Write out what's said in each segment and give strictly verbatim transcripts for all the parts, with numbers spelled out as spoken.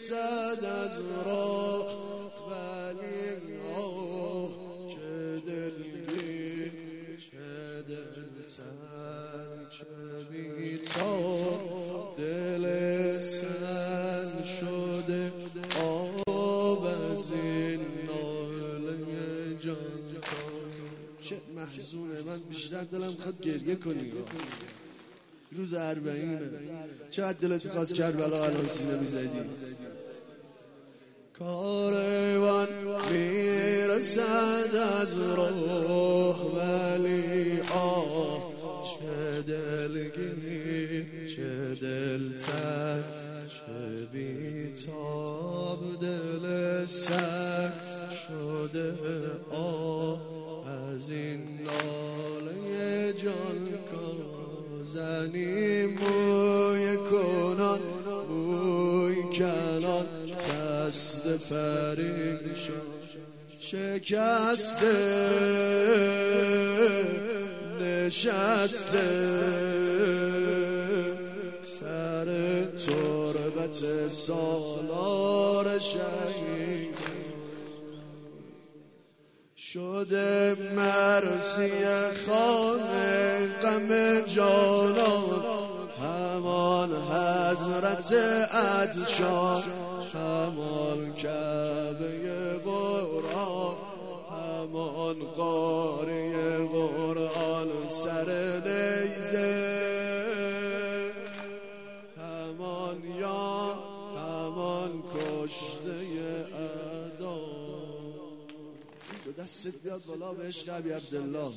میرسد از راه ولی آه چه دلگیر چه دلتنگ چه بی‌تاب دل سنگ شده آب از این ناله جان. چه محزونه، من بیشتر دلم خواهد گریه کنی. روز اربعینه، چقدر دلت می‌خواست کربلا الان سینه می‌زدی. کاروان میرسد از راه ولی آه چه دلگیر چه دلتنگ چه بی‌تاب دل سنگ شده آه از این ناله جان کن. زنی موی کنان موی کنان خسته پریشان شکسته نشسته سر تربت سالار شهید شده مرسی خانه غم جانان همان حضرت عطشان همان کعبه قرآن همان قاری قرآن سر نیزه همان یا همان کشته اعدام. دو دستت بیاد بالا به عشق ابی عبدالله.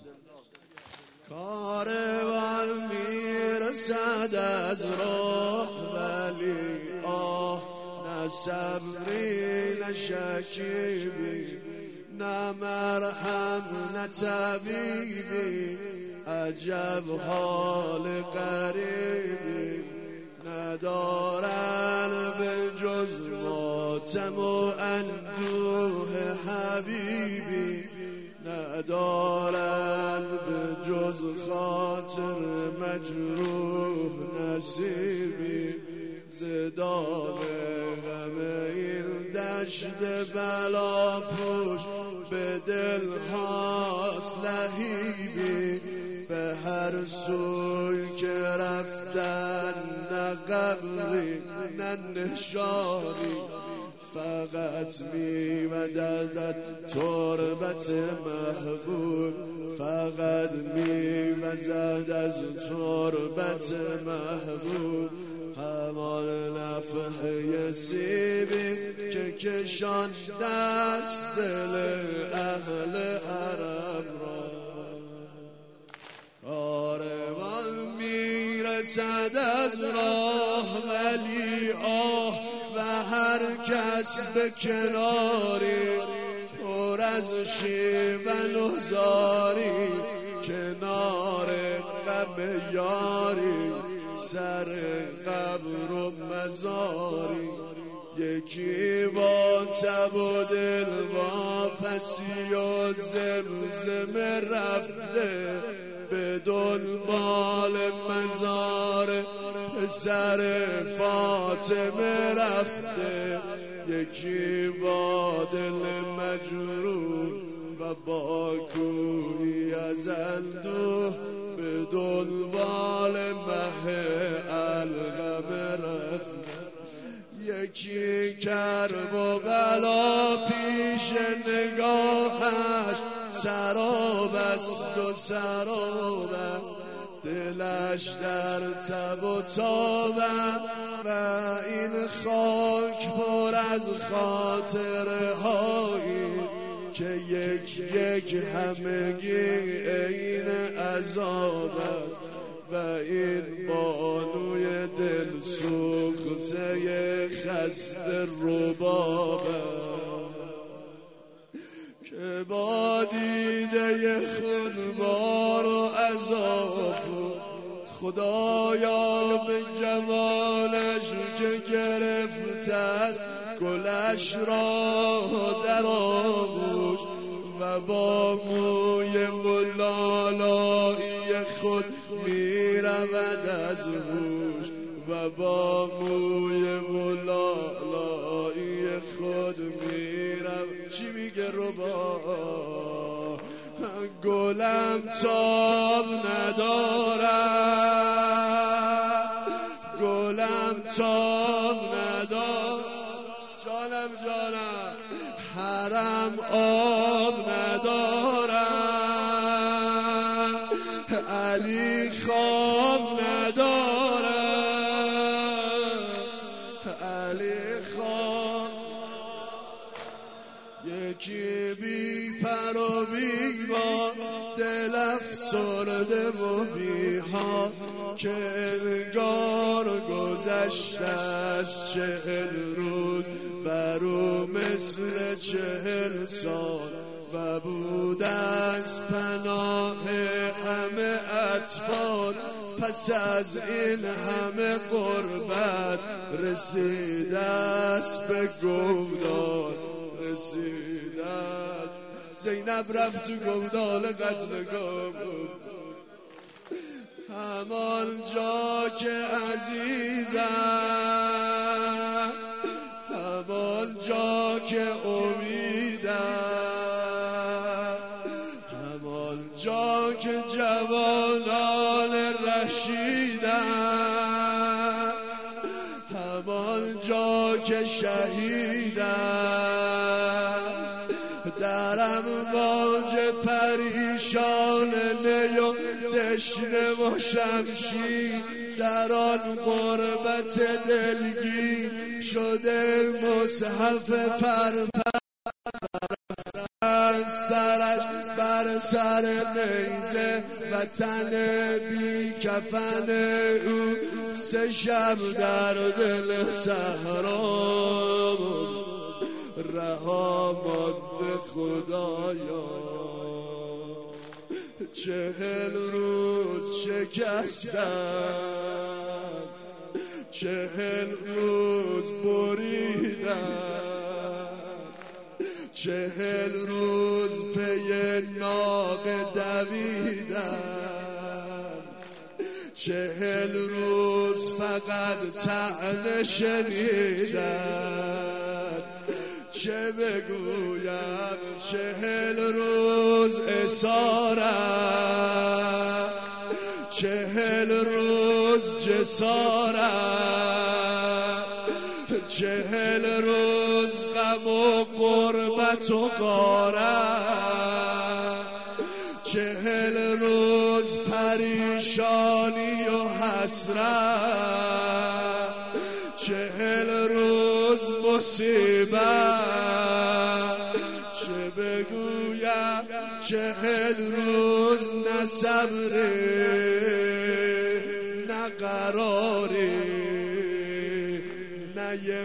کاروان میرسد از راه ولی آه نه صبری نه شکیبی نه مرهم نه طبیبی عجب حال غریبی ندارن به جز ماتم و اندوه حبیبی ندارن به جز خاطر مجروح نصیبی زداغ غم این دشت بلا پوش به دل هاست لهیبی به هر سوی که رفتن نه قبری نه نشانی فقط می‌وزد تربت محبوب فقط می‌وزد از تربت محبوب همان نفحه سیبی که کشان دست دل اهل حرم را. کاروان میرسد از راه ولی آه و هر کس به کناری پر از شیون و زاری کنار غم یاری سر قبر و مزاری یکی با تب و دل واپسی و زمزم رفته به دنبال مزار پسر فاطمه رفته یکی با دل مجروح و با کوهی از اندوه به دنبال مه الغم رفته یکی کرب و بلا پیش نگاهش سراب است و سراب دلش در تب و تابم و این خاک پر از خاطره هایی که یک یک همگی عین عذاب است و این بانوی دل سوخته خسته رباب که با دیده خونبار و عذاب خدایا به جمالش که گرفته است گلش را در آغوش و با موی ملالایی خود میرود از هوش و با موی ملالایی گلم تاب ندارم، گلم تاب ندارم، جانم جانم حرم آب ندارم، علی خواب ندارم، علی خواب. یکی بی پر و بی بال، دل افسرده و بی حال، که انگار گذشته از چهل روز برو مثل چهل سال، و بود از پناه همه اطفال. پس از این همه قربت رسیده است به گودال، رسیده است. زینب رفت تو گودال قتلگاه، همان جا که عزیزم، همان جا که امیدم، همان جا که جوانان رشیدم، همان جا که شهیدم. در امواج پریشان نی و دشنه و شمشیر، در آن غربت دلگیر شده مصحف پرپر، سرش بر سر نیزه وطن بی کفن او. سه شب در دل صحرا رها مانده خدایا، چهل روز شکستن، چهل روز بریدن، چهل روز پی ناق دویدن، چهل روز فقط طعنه شنیدن. چه بگویم چهل روز اسارت، چهل روز جسارت، چهل روز غم و غربت و غارت، چهل روز پریشانی و حسرت، چهل روز مصیبت. چه بگویم چهل روز نه صبری نه قراری، نه یه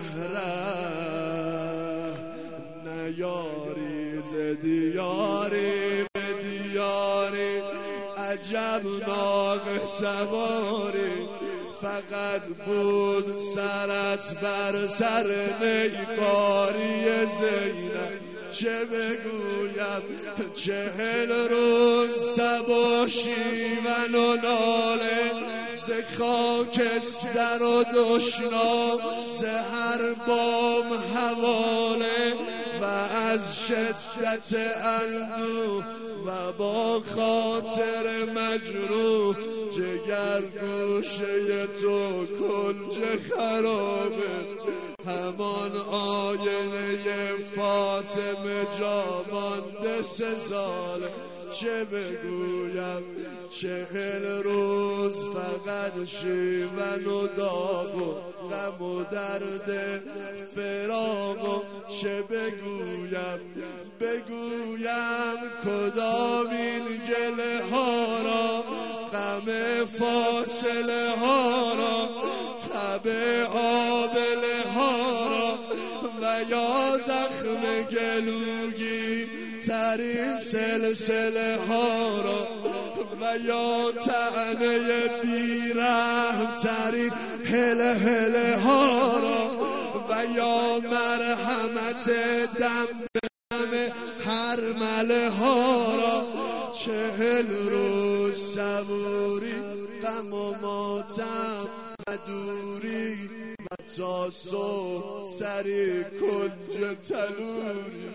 محرم نه یاری، ز دیاری به دیاری عجب ناقه سواری. فقط بود سرت بر سر نیقاری زینب. چه بگویم چهل روز سب و شیون و ناله، ز خاکستر و دشنام، ز هر بام حواله، و از شدت اندوه و با خاطر مجروح، جگر گوشه تو کنج خرابه. همان آینه فاطمه جا مانده سه ساله. چه بگویم چهل روز فقط شیون و داغ و غم و درد فراق. و چه بگویم بگویم کدام این گله ها را، غم فاصله ها را، تب آبله ها را، و یا زخم گلوگی ترین سلسله ها را، و یا طعنه بیرحم ترین هله هله ها را، و یا مرحمت دم هر مله ها را. چهل روز صبوری غم و ماتم دوری، و تا صبح سری کنج تلوری.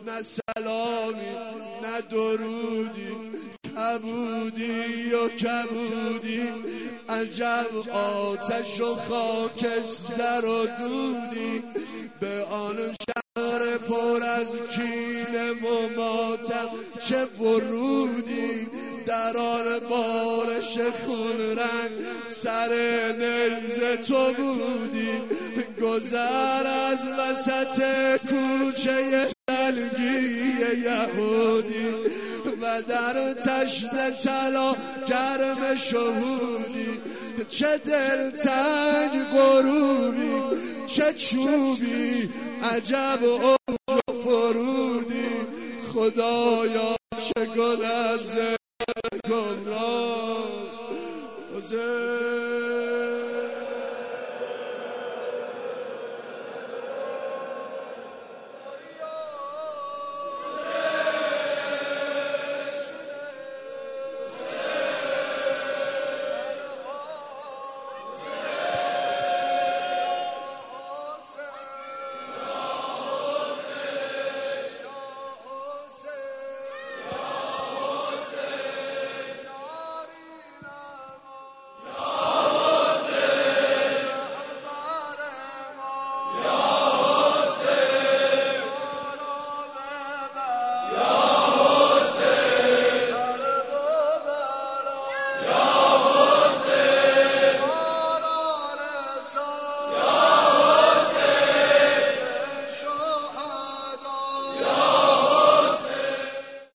نه سلامی نه درودی، کبودی و کبودی، عجب آتش و خاکستر و دودی، به آن شهر پر از کینه و ماتم چه ورودی، در آن بارش خون رنگ سر نیز تو بودی، گذر از وسط کوچه سلگی یهودی و در تشت طلا گرم شهودی، چه دلتنگ غروبی چه چوبی، عجب اوج و فرودی، خدایا چه گل از گمراه.